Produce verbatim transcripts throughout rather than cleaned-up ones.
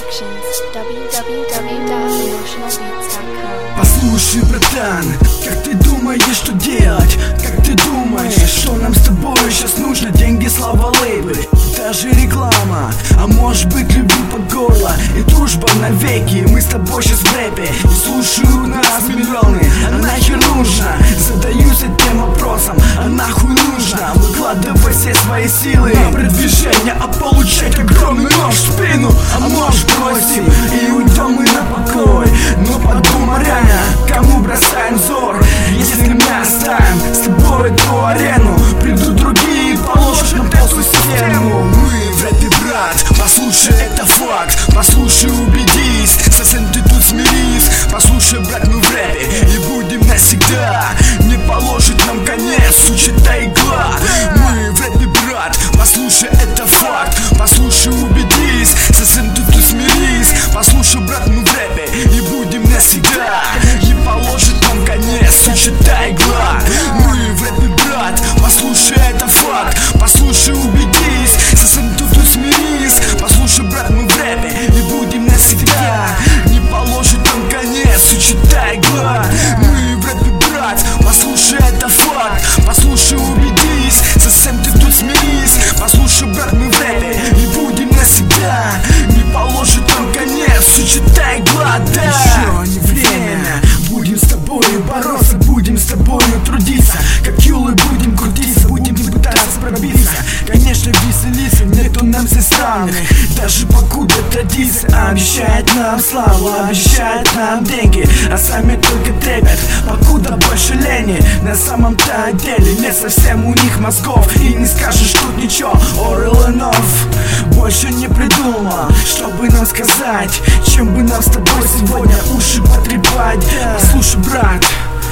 Productions, дабл ю дабл ю дабл ю точка эмоционал битс точка ком. Послушай, братан, как ты думаешь, что делать? Как ты думаешь, что нам с тобой сейчас нужно? Деньги, слава, лейблы, даже реклама, а может быть любви по горло и дружба навеки. Мы с тобой сейчас в рэпе и слушают нас миллионы. А нахер нужно? Задаюсь этим вопросом, а нахуй нужно выкладывать все свои силы на продвижение, а получать огромный нож в спину? А может бросим и уйдем мы на покой? Но подумай реально, кому бросаем взор? Если мы оставим с тобой эту арену, придут другие и положат нам толстую систему. Мы в рэпе, брат, послушай, это факт. Послушай, убедись, совсем ты тут смирись. Послушай, брат, мы в рэпе и будем навсегда. Не положит нам конец, сучья игла. Мы в рэпе, брат, послушай, это факт. Послушай, убедись, совсем ты тут смирись. Послушай, брат, мы в рэпе и будем навсегда. Не положит нам конец, сучья игла. Мы в рэпе, брат, послушай, это факт. Послушай, убедись, совсем ты тут смирись. Послушай, брат, мы в рэпе и будем навсегда. Не положит нам конец, сучья игла. Мы в рэпе, брат, послушай, это факт. Послушай, убедись, совсем ты тут смирись. Послушай, брат, мы в рэпе и будем навсегда. Не положит нам конец, сучья игла, да. Еще не время, будем с тобою бороться, будем с тобою трудиться, как юлы будем крутиться, будем пытаться пробиться. Конечно, веселиться, нету нам здесь равных, даже покуда традиция обещает нам славу, обещает нам деньги, а сами только трепят, покуда больше лени. На самом-то деле не совсем у них мозгов, и не скажешь тут ничего. Орел и Нов больше не придумал, чтобы нам сказать, чем бы нам с тобой сегодня уши потрепать. Послушай, брат,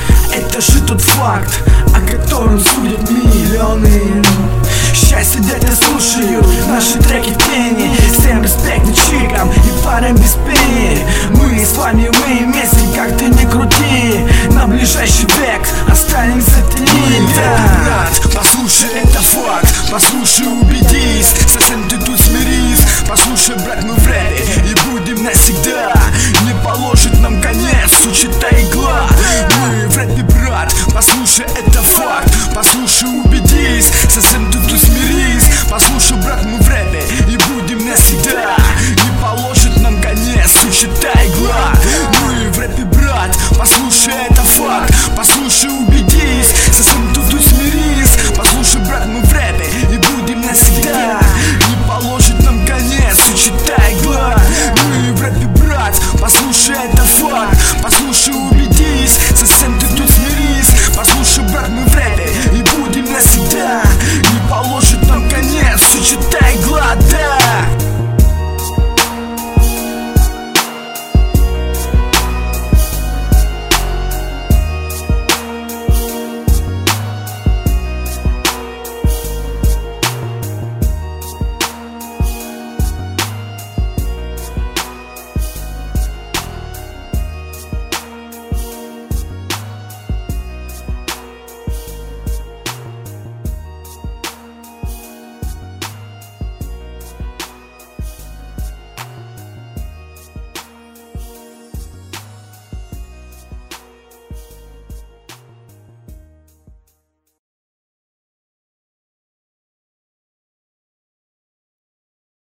это же тот факт, о котором судят миллионы. Сейчас сидят и слушают наши треки в тени. Всем респект чикам и парам без пени. Мы с вами, мы вместе, как ты не крути. На ближайший